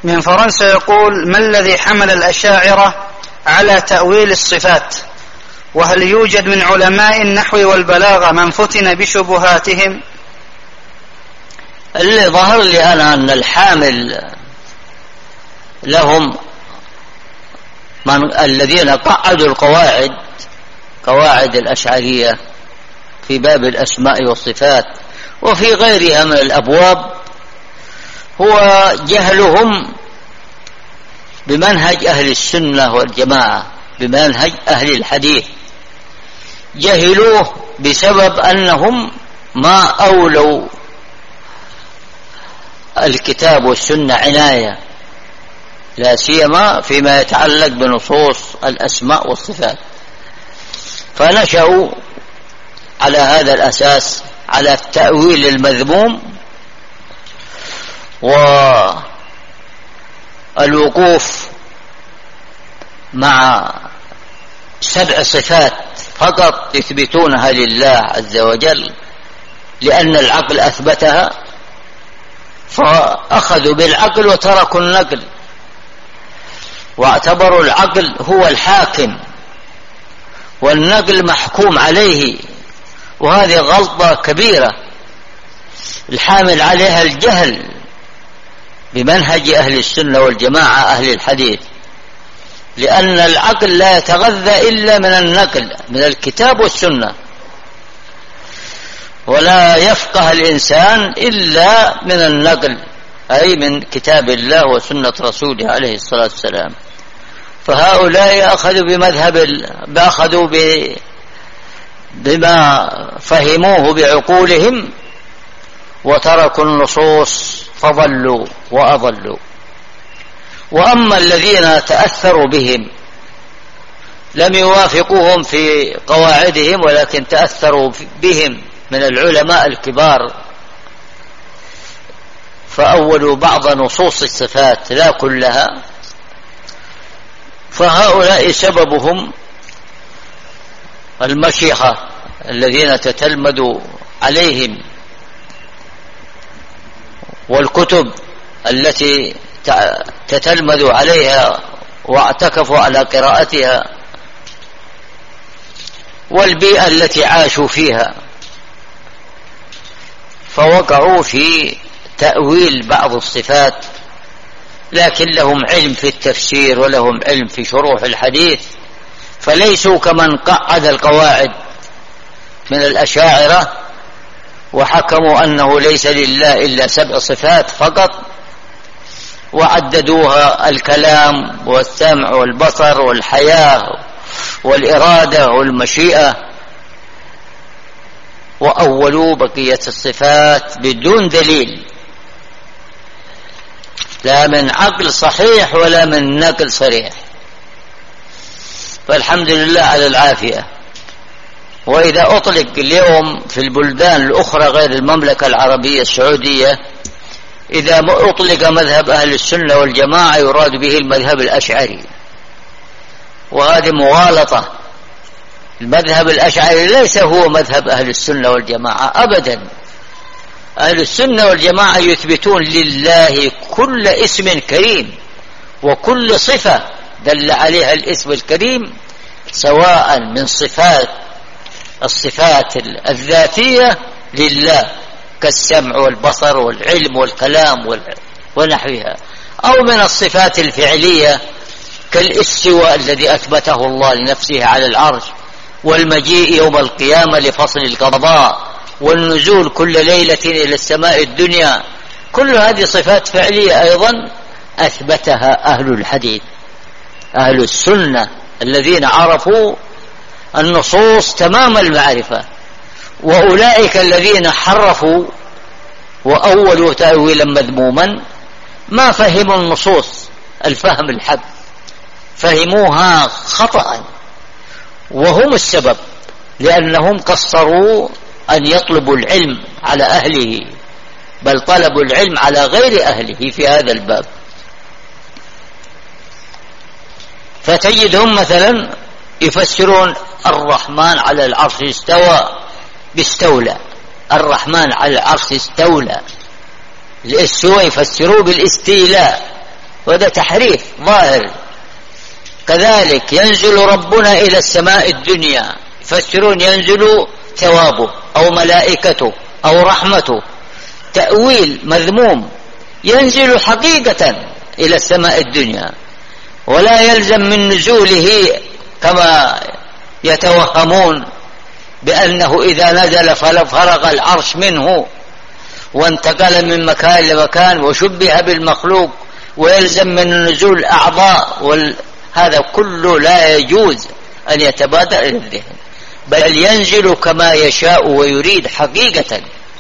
من فرنسا يقول: ما الذي حمل الأشاعرة على تأويل الصفات؟ وهل يوجد من علماء النحو والبلاغة من فتن بشبهاتهم؟ اللي ظهر لي أنا أن الحامل لهم من الذين قعدوا قواعد الأشعرية في باب الأسماء والصفات وفي غيرها من الأبواب، هو جهلهم بمنهج أهل السنة والجماعة، بمنهج أهل الحديث. جهلوه بسبب أنهم ما أولوا الكتاب والسنة عناية، لا سيما فيما يتعلق بنصوص الأسماء والصفات، فنشأوا على هذا الأساس، على التأويل المذموم والوقوف مع 7 صفات فقط يثبتونها لله عز وجل لأن العقل أثبتها، فأخذوا بالعقل وتركوا النقل، واعتبروا العقل هو الحاكم والنقل محكوم عليه، وهذه غلطة كبيرة الحامل عليها الجهل بمنهج أهل السنة والجماعة أهل الحديث، لأن العقل لا يتغذى إلا من النقل من الكتاب والسنة، ولا يفقه الإنسان إلا من النقل، أي من كتاب الله وسنة رسوله عليه الصلاة والسلام. فهؤلاء أخذوا بما فهموه بعقولهم وتركوا النصوص فضلوا وأضلوا. وأما الذين تأثروا بهم لم يوافقوهم في قواعدهم، ولكن تأثروا بهم من العلماء الكبار فأولوا بعض نصوص الصفات لا كلها، فهؤلاء سببهم المشيخة الذين تتلمذوا عليهم والكتب التي تتلمذوا عليها واعتكفوا على قراءتها والبيئة التي عاشوا فيها، فوقعوا في تأويل بعض الصفات، لكن لهم علم في التفسير ولهم علم في شروح الحديث، فليسوا كمن قعد القواعد من الأشاعرة وحكموا أنه ليس لله إلا 7 صفات فقط، وعددوها الكلام والسمع والبصر والحياة والإرادة والمشيئة، وأولوا بقية الصفات بدون دليل، لا من عقل صحيح ولا من نقل صريح. فالحمد لله على العافية. وإذا أطلق اليوم في البلدان الأخرى غير المملكة العربية السعودية، إذا أطلق مذهب أهل السنة والجماعة يراد به المذهب الأشعري، وهذه مغالطة. المذهب الأشعري ليس هو مذهب أهل السنة والجماعة أبدا. أهل السنة والجماعة يثبتون لله كل اسم كريم وكل صفة دل عليها الاسم الكريم، سواء من الصفات الذاتية لله كالسمع والبصر والعلم والكلام ونحوها، أو من الصفات الفعلية كالاستواء الذي أثبته الله لنفسه على العرش، والمجيء يوم القيامة لفصل القضاء، والنزول كل ليلة إلى السماء الدنيا. كل هذه صفات فعلية أيضا أثبتها أهل الحديث أهل السنة الذين عرفوا النصوص تمام المعرفة. وأولئك الذين حرفوا وأولوا تأويلا مذموما ما فهموا النصوص الفهم الحق، فهموها خطأ، وهم السبب، لأنهم قصروا أن يطلبوا العلم على أهله، بل طلبوا العلم على غير أهله في هذا الباب. فتجدهم مثلا يفسرون الرحمن على العرش استوى باستولى، الرحمن على العرش استولى، الاستواء يفسروه بالاستيلاء، وهذا تحريف ظاهر. كذلك ينزل ربنا إلى السماء الدنيا، يفسرون ينزل ثوابه أو ملائكته أو رحمته، تأويل مذموم. ينزل حقيقة إلى السماء الدنيا، ولا يلزم من نزوله كما يتوهمون بأنه إذا نزل فرغ العرش منه وانتقل من مكان لمكان وشبه بالمخلوق ويلزم من النزول أعضاء، هذا كله لا يجوز أن يتبادر إلى الذهن، بل ينزل كما يشاء ويريد حقيقة،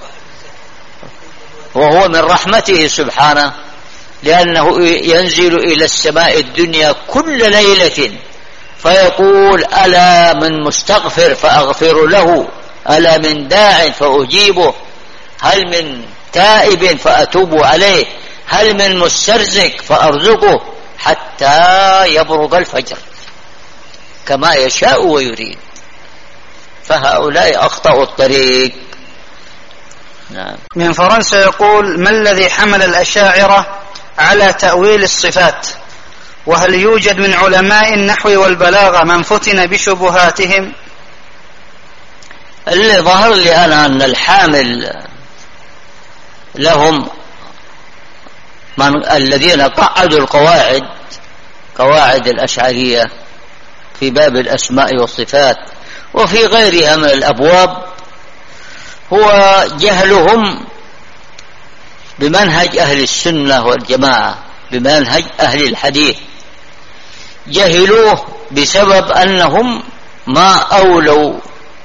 وهو من رحمته سبحانه، لأنه ينزل إلى السماء الدنيا كل ليلة فيقول: ألا من مستغفر فأغفر له، ألا من داع فأجيبه، هل من تائب فأتوب عليه، هل من مسترزق فأرزقه، حتى يبرق الفجر كما يشاء ويريد. فهؤلاء أخطأوا الطريق. نعم. من فرنسا يقول: ما الذي حمل الأشاعرة على تأويل الصفات؟ وهل يوجد من علماء النحو والبلاغة من فتن بشبهاتهم؟ اللي ظهر لي أنا أن الحامل لهم من الذين قعدوا قواعد الأشعرية في باب الأسماء والصفات وفي غيرها من الأبواب، هو جهلهم بمنهج أهل السنة والجماعة، بمنهج أهل الحديث. جهلوه بسبب أنهم ما أولوا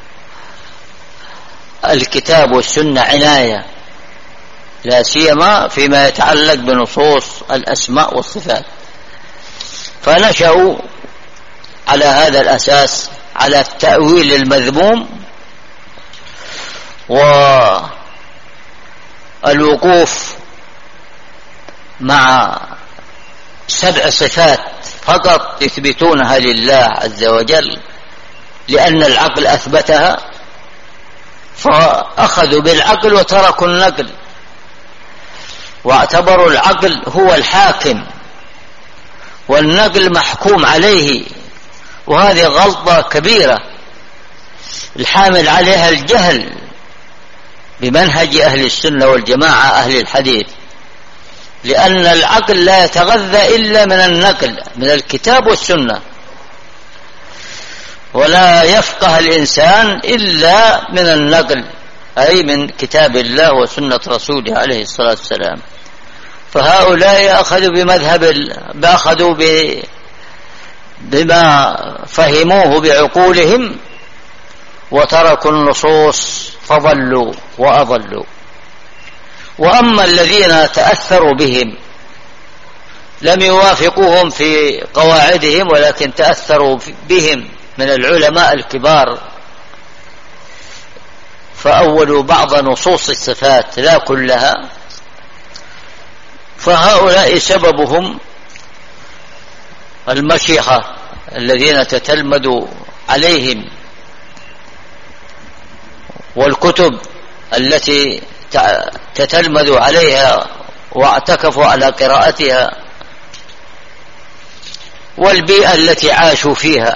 الكتاب والسنة عناية، لا سيما فيما يتعلق بنصوص الأسماء والصفات، فنشأوا على هذا الأساس، على التأويل المذموم والوقوف مع 7 صفات فقط يثبتونها لله عز وجل لأن العقل أثبتها، فأخذوا بالعقل وتركوا النقل، واعتبروا العقل هو الحاكم والنقل محكوم عليه، وهذه غلطة كبيرة الحامل عليها الجهل بمنهج أهل السنة والجماعة أهل الحديث، لأن العقل لا يتغذى إلا من النقل من الكتاب والسنة، ولا يفقه الإنسان إلا من النقل، أي من كتاب الله وسنة رسوله عليه الصلاة والسلام. فهؤلاء أخذوا بما فهموه بعقولهم وتركوا النصوص فضلوا وأضلوا. وأما الذين تأثروا بهم لم يوافقوهم في قواعدهم، ولكن تأثروا بهم من العلماء الكبار، فأولوا بعض نصوص الصفات لا كلها، فهؤلاء سببهم المشيخة الذين تتلمذوا عليهم والكتب التي تتلمذوا عليها واعتكفوا على قراءتها والبيئة التي عاشوا فيها،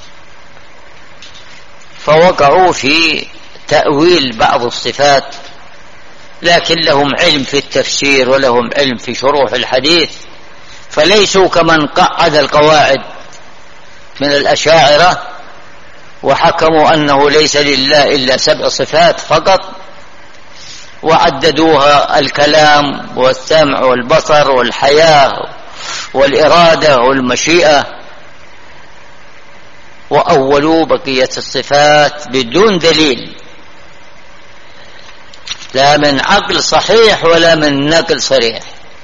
فوقعوا في تأويل بعض الصفات، لكن لهم علم في التفسير ولهم علم في شروح الحديث، فليسوا كمن قعد القواعد من الأشاعرة وحكموا أنه ليس لله إلا 7 صفات فقط، وعددوها الكلام والسمع والبصر والحياة والإرادة والمشيئة، وأولوا بقية الصفات بدون دليل، لا من عقل صحيح ولا من نقل صريح.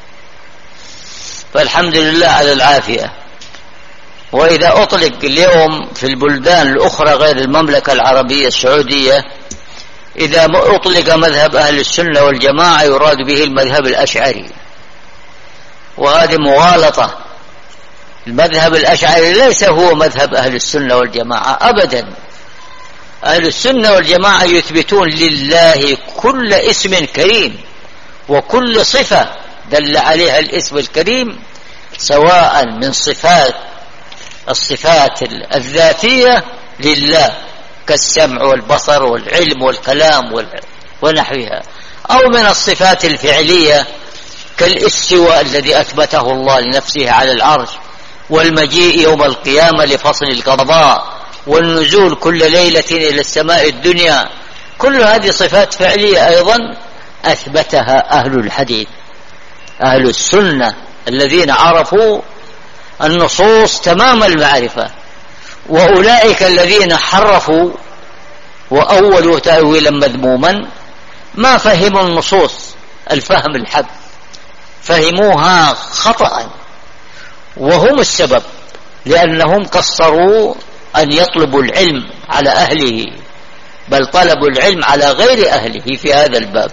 فالحمد لله على العافية. وإذا أطلق اليوم في البلدان الأخرى غير المملكة العربية السعودية، إذا أطلق مذهب أهل السنة والجماعة يراد به المذهب الأشعري، وهذه مغالطة. المذهب الأشعري ليس هو مذهب أهل السنة والجماعة أبدا. أهل السنة والجماعة يثبتون لله كل اسم كريم وكل صفة دل عليها الاسم الكريم سواء من الصفات الذاتية لله كالسمع والبصر والعلم والكلام ونحوها، أو من الصفات الفعلية كالاستواء الذي أثبته الله لنفسه على العرش، والمجيء يوم القيامة لفصل القضاء، والنزول كل ليلة إلى السماء الدنيا. كل هذه صفات فعلية أيضا أثبتها أهل الحديث، أهل السنة الذين عرفوا النصوص تمام المعرفة. وأولئك الذين حرفوا وأولوا تأويلا مذموما ما فهموا النصوص الفهم الحق، فهموها خطأ، وهم السبب، لأنهم قصروا أن يطلبوا العلم على أهله، بل طلبوا العلم على غير أهله في هذا الباب.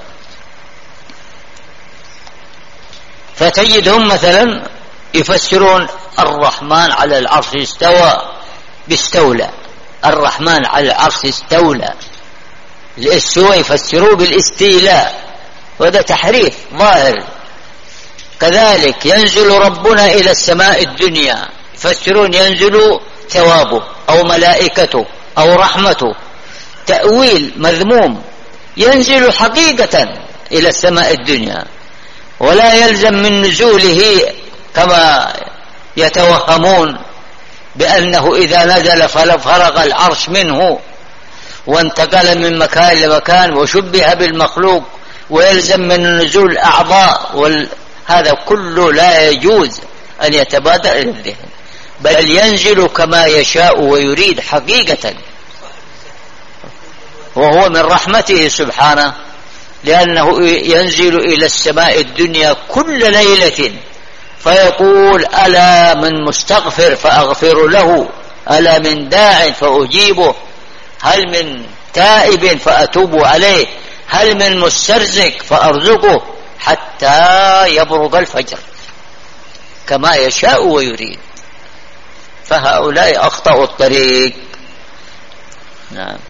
فتجدهم مثلا يفسرون الرحمن على العرش استوى باستولى، الرحمن على العرش استولى، الاستواء يفسروه بالاستيلاء، وهذا تحريف ظاهر. كذلك ينزل ربنا إلى السماء الدنيا، يفسرون ينزل ثوابه أو ملائكته أو رحمته، تأويل مذموم. ينزل حقيقة إلى السماء الدنيا، ولا يلزم من نزوله كما يتوهمون بأنه إذا نزل فرغ العرش منه وانتقل من مكان لمكان وشبه بالمخلوق ويلزم من النزول أعضاء، هذا كله لا يجوز أن يتبادر إلى الذهن، بل ينزل كما يشاء ويريد حقيقة، وهو من رحمته سبحانه، لأنه ينزل إلى السماء الدنيا كل ليلة فيقول ألا من مستغفر فأغفر له، ألا من داع فأجيبه، هل من تائب فأتوب عليه، هل من مسترزق فأرزقه، حتى يبرق الفجر كما يشاء ويريد. فهؤلاء أخطأوا الطريق. نعم.